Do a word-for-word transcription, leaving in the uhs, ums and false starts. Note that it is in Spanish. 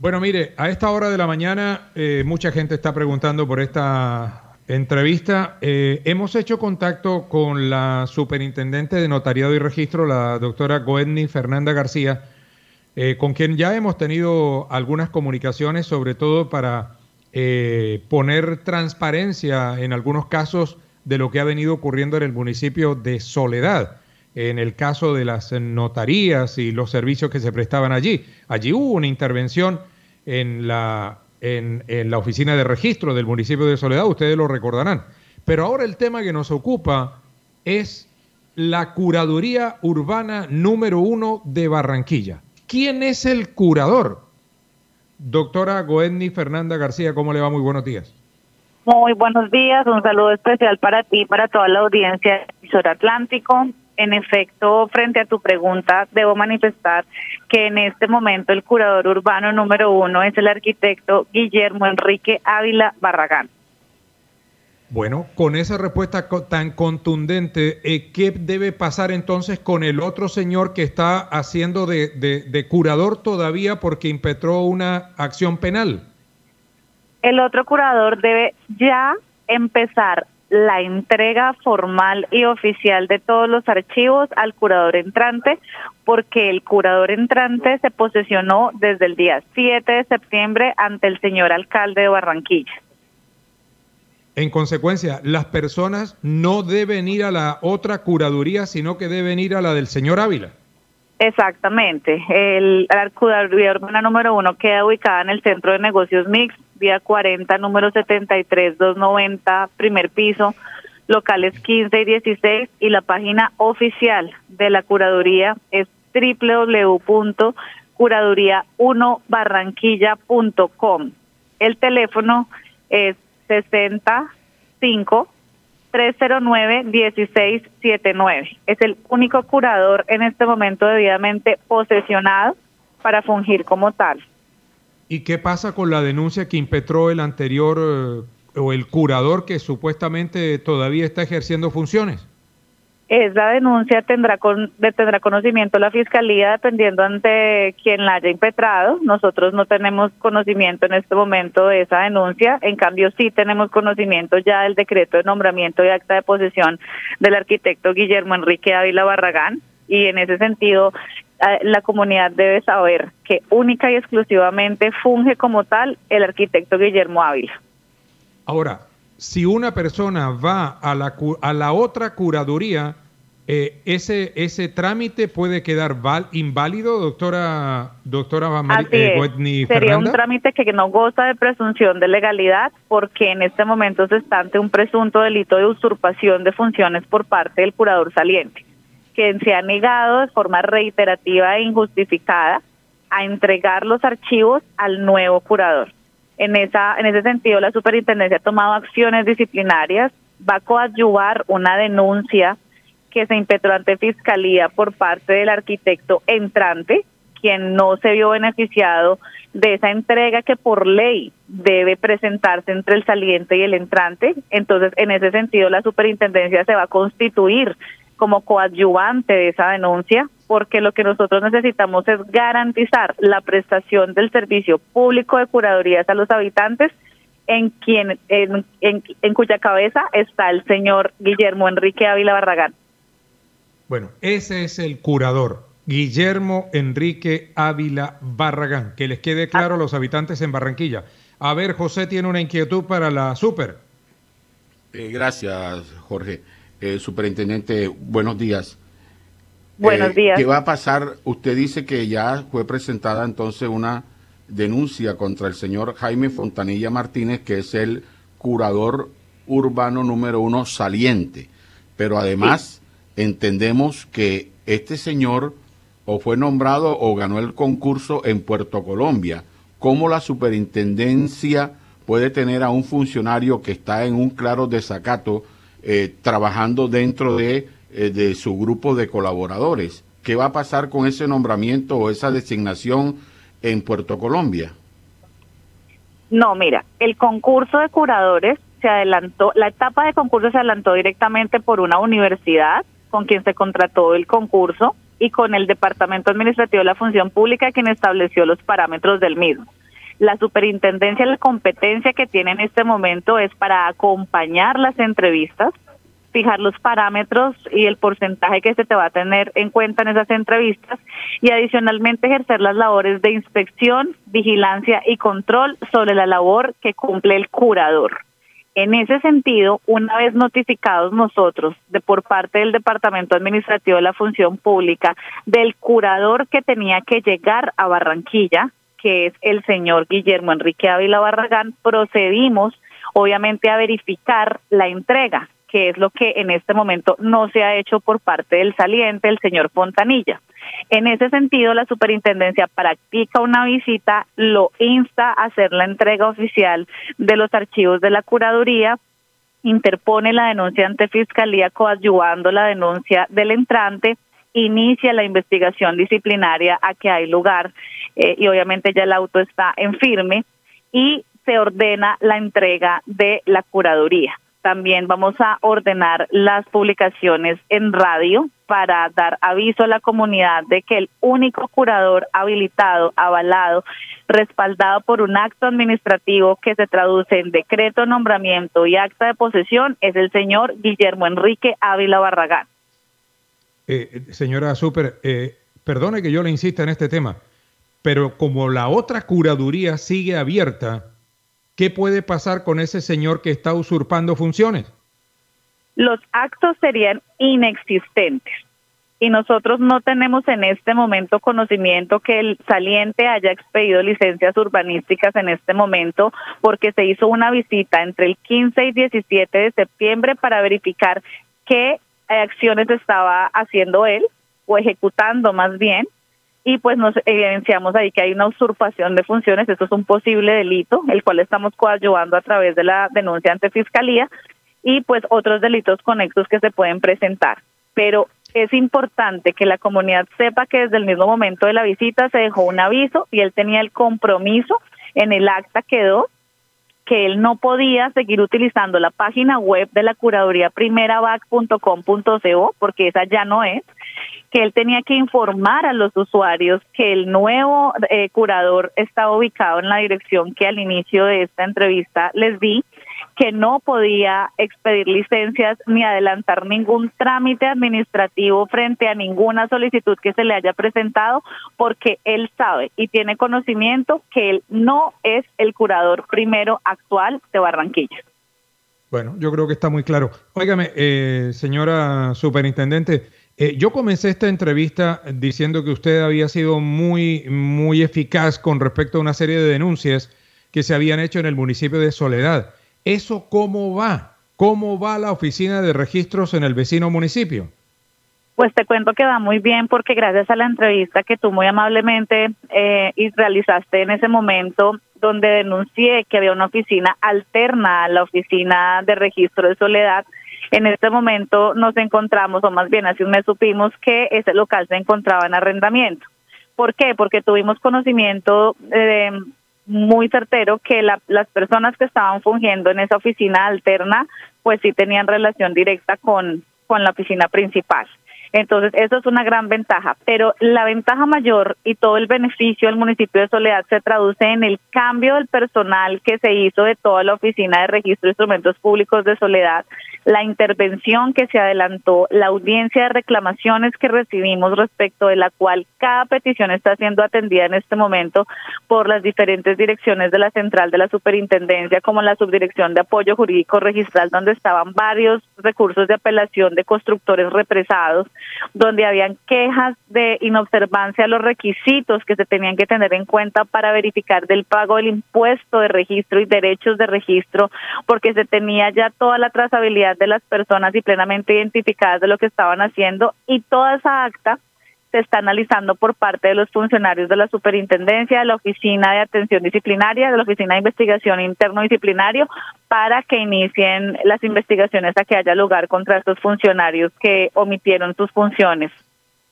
Bueno, mire, a esta hora de la mañana eh, mucha gente está preguntando por esta entrevista. Eh, hemos hecho contacto con la superintendente de Notariado y Registro, la doctora Goetny Fernanda García, eh, con quien ya hemos tenido algunas comunicaciones, sobre todo para eh, poner transparencia en algunos casos de lo que ha venido ocurriendo en el municipio de Soledad, en el caso de las notarías y los servicios que se prestaban allí. Allí hubo una intervención en la, en, en la oficina de registro del municipio de Soledad, ustedes lo recordarán. Pero ahora el tema que nos ocupa es la curaduría urbana número uno de Barranquilla. ¿Quién es el curador? Doctora Goetny Fernanda García, ¿cómo le va? Muy buenos días. Muy buenos días, un saludo especial para ti, para toda la audiencia de Sur Atlántico. En efecto, frente a tu pregunta, debo manifestar que en este momento el curador urbano número uno es el arquitecto Guillermo Enrique Ávila Barragán. Bueno, con esa respuesta tan contundente, eh, ¿qué debe pasar entonces con el otro señor que está haciendo de, de, de curador todavía porque impetró una acción penal? El otro curador debe ya empezar la entrega formal y oficial de todos los archivos al curador entrante, porque el curador entrante se posesionó desde el día siete de septiembre ante el señor alcalde de Barranquilla. En consecuencia, las personas no deben ir a la otra curaduría, sino que deben ir a la del señor Ávila. Exactamente. El, la curaduría urbana número uno queda ubicada en el Centro de Negocios Mix, vía cuarenta, número setenta y tres, doscientos noventa, primer piso, locales quince y dieciséis, y la página oficial de la curaduría es doble u doble u doble u punto curaduría uno barranquilla punto com. El teléfono es sesenta y cinco, trescientos nueve, dieciséis setenta y nueve. Es el único curador en este momento debidamente posesionado para fungir como tal. ¿Y qué pasa con la denuncia que impetró el anterior eh, o el curador que supuestamente todavía está ejerciendo funciones? Esa denuncia tendrá con, tendrá conocimiento la Fiscalía dependiendo ante quien la haya impetrado. Nosotros no tenemos conocimiento en este momento de esa denuncia, en cambio sí tenemos conocimiento ya del decreto de nombramiento y acta de posesión del arquitecto Guillermo Enrique Ávila Barragán, y en ese sentido la comunidad debe saber que única y exclusivamente funge como tal el arquitecto Guillermo Ávila. Ahora, si una persona va a la, a la otra curaduría, eh, ese ese trámite puede quedar val, inválido, doctora doctora Mari, eh, Goetny Sería Fernanda. Un trámite que no goza de presunción de legalidad, porque en este momento se está ante un presunto delito de usurpación de funciones por parte del curador saliente, quien se ha negado de forma reiterativa e injustificada a entregar los archivos al nuevo curador. En esa, en ese sentido, la superintendencia ha tomado acciones disciplinarias, va a coadyuvar una denuncia que se impetró ante Fiscalía por parte del arquitecto entrante, quien no se vio beneficiado de esa entrega que por ley debe presentarse entre el saliente y el entrante. Entonces, en ese sentido, la superintendencia se va a constituir como coadyuvante de esa denuncia, porque lo que nosotros necesitamos es garantizar la prestación del servicio público de curadurías a los habitantes, en quien en, en, en cuya cabeza está el señor Guillermo Enrique Ávila Barragán. Bueno, ese es el curador, Guillermo Enrique Ávila Barragán, que les quede claro a los habitantes en Barranquilla. A ver, José tiene una inquietud para la super. Eh, gracias, Jorge. Eh, superintendente, buenos días. Buenos eh, días. ¿Qué va a pasar? Usted dice que ya fue presentada entonces una denuncia contra el señor Jaime Fontanilla Martínez, que es el curador urbano número uno saliente. Pero además sí, entendemos que este señor o fue nombrado o ganó el concurso en Puerto Colombia. ¿Cómo la superintendencia puede tener a un funcionario que está en un claro desacato Eh, trabajando dentro de, eh, de su grupo de colaboradores? ¿Qué va a pasar con ese nombramiento o esa designación en Puerto Colombia? No, mira, el concurso de curadores se adelantó, la etapa de concurso se adelantó directamente por una universidad con quien se contrató el concurso y con el Departamento Administrativo de la Función Pública, quien estableció los parámetros del mismo. La superintendencia, la competencia que tiene en este momento es para acompañar las entrevistas, fijar los parámetros y el porcentaje que se te va a tener en cuenta en esas entrevistas y adicionalmente ejercer las labores de inspección, vigilancia y control sobre la labor que cumple el curador. En ese sentido, una vez notificados nosotros de por parte del Departamento Administrativo de la Función Pública del curador que tenía que llegar a Barranquilla, que es el señor Guillermo Enrique Ávila Barragán, procedimos obviamente a verificar la entrega, que es lo que en este momento no se ha hecho por parte del saliente, el señor Fontanilla. En ese sentido, la superintendencia practica una visita, lo insta a hacer la entrega oficial de los archivos de la curaduría, interpone la denuncia ante Fiscalía coadyuvando la denuncia del entrante, inicia la investigación disciplinaria a que hay lugar eh, y obviamente ya el auto está en firme y se ordena la entrega de la curaduría. También vamos a ordenar las publicaciones en radio para dar aviso a la comunidad de que el único curador habilitado, avalado, respaldado por un acto administrativo que se traduce en decreto de nombramiento y acta de posesión es el señor Guillermo Enrique Ávila Barragán. Eh, señora Super, eh, perdone que yo le insista en este tema, pero como la otra curaduría sigue abierta, ¿qué puede pasar con ese señor que está usurpando funciones? Los actos serían inexistentes y nosotros no tenemos en este momento conocimiento que el saliente haya expedido licencias urbanísticas en este momento porque se hizo una visita entre el quince y diecisiete de septiembre para verificar qué acciones estaba haciendo él o ejecutando más bien. Y pues nos evidenciamos ahí que hay una usurpación de funciones, esto es un posible delito, el cual estamos coadyuvando a través de la denuncia ante Fiscalía y pues otros delitos conexos que se pueden presentar. Pero es importante que la comunidad sepa que desde el mismo momento de la visita se dejó un aviso y él tenía el compromiso, en el acta quedó que él no podía seguir utilizando la página web de la curaduría primera vac punto com punto co porque esa ya no es, que él tenía que informar a los usuarios que el nuevo eh, curador estaba ubicado en la dirección que al inicio de esta entrevista les di, que no podía expedir licencias ni adelantar ningún trámite administrativo frente a ninguna solicitud que se le haya presentado, porque él sabe y tiene conocimiento que él no es el curador primero actual de Barranquilla. Bueno, yo creo que está muy claro. Óigame, eh, señora superintendente, eh, yo comencé esta entrevista diciendo que usted había sido muy, muy eficaz con respecto a una serie de denuncias que se habían hecho en el municipio de Soledad. ¿Eso cómo va? ¿Cómo va la oficina de registros en el vecino municipio? Pues te cuento que va muy bien porque gracias a la entrevista que tú muy amablemente eh, y realizaste en ese momento, donde denuncié que había una oficina alterna a la oficina de registro de Soledad, en este momento nos encontramos, o más bien hace un mes supimos que ese local se encontraba en arrendamiento. ¿Por qué? Porque tuvimos conocimiento eh, muy certero que la, las personas que estaban fungiendo en esa oficina alterna, pues sí tenían relación directa con, con la oficina principal. Entonces, eso es una gran ventaja, pero la ventaja mayor y todo el beneficio del municipio de Soledad se traduce en el cambio del personal que se hizo de toda la oficina de registro de instrumentos públicos de Soledad, la intervención que se adelantó, la audiencia de reclamaciones que recibimos respecto de la cual cada petición está siendo atendida en este momento por las diferentes direcciones de la central de la superintendencia, como la subdirección de apoyo jurídico registral, donde estaban varios recursos de apelación de constructores represados, donde habían quejas de inobservancia a los requisitos que se tenían que tener en cuenta para verificar del pago del impuesto de registro y derechos de registro, porque se tenía ya toda la trazabilidad de las personas y plenamente identificadas de lo que estaban haciendo, y toda esa acta se está analizando por parte de los funcionarios de la superintendencia, de la oficina de atención disciplinaria, de la oficina de investigación interno disciplinario, para que inicien las investigaciones a que haya lugar contra estos funcionarios que omitieron sus funciones.